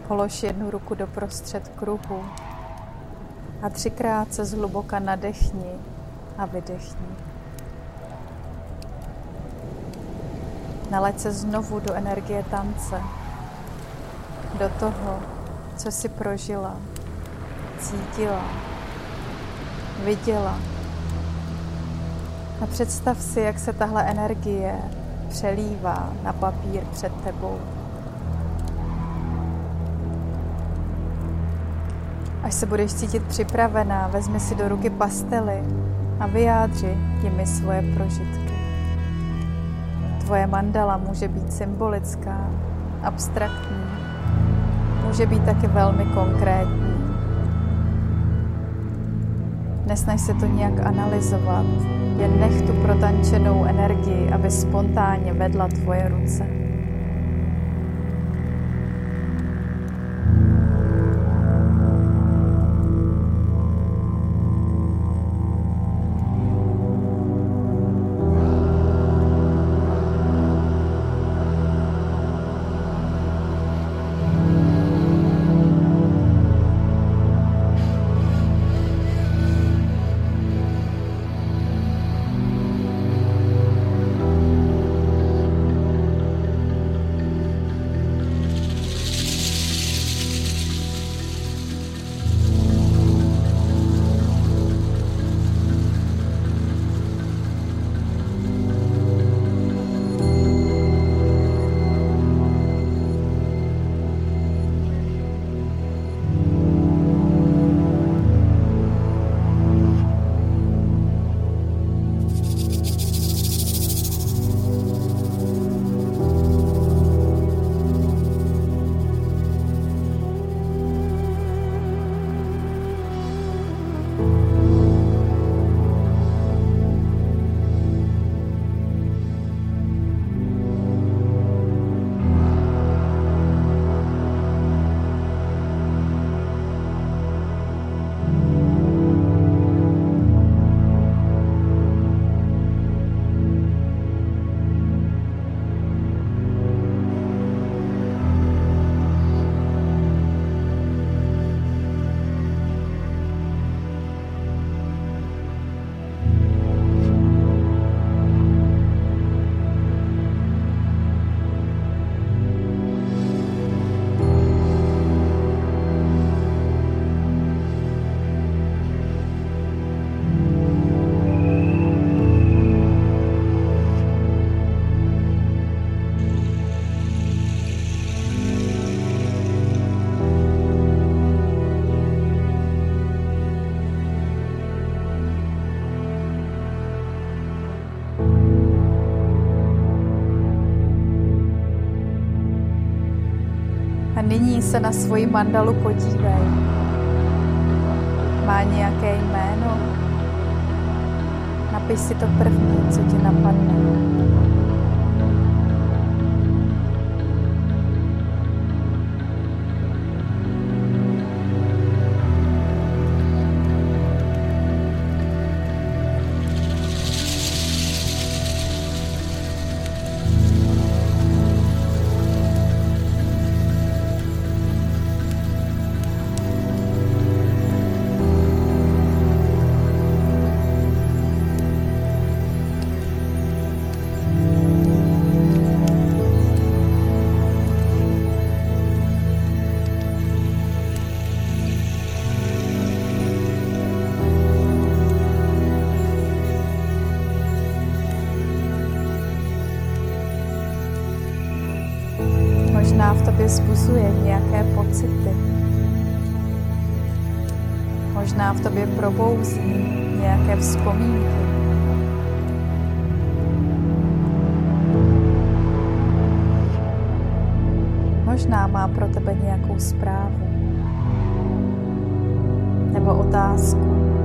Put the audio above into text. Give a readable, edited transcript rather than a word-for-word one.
Polož jednu ruku doprostřed kruhu a 3krát se zhluboka nadechni a vydechni. Nalaď se znovu do energie tance, do toho, co jsi prožila, cítila, viděla. A představ si, jak se tahle energie přelívá na papír před tebou. Až se budeš cítit připravená, vezmi si do ruky pastely a vyjádři jimi svoje prožitky. Tvoje mandala může být symbolická, abstraktní, může být taky velmi konkrétní. Nesnaž se to nějak analyzovat, jen nech tu protančenou energii, aby spontánně vedla tvoje ruce. A nyní se na svoji mandalu podívej. Má nějaké jméno? Napiš si to první, co ti napadne. Možná v tobě vzbuzuje nějaké pocity. Možná v tobě probouzí nějaké vzpomínky. Možná má pro tebe nějakou zprávu nebo otázku.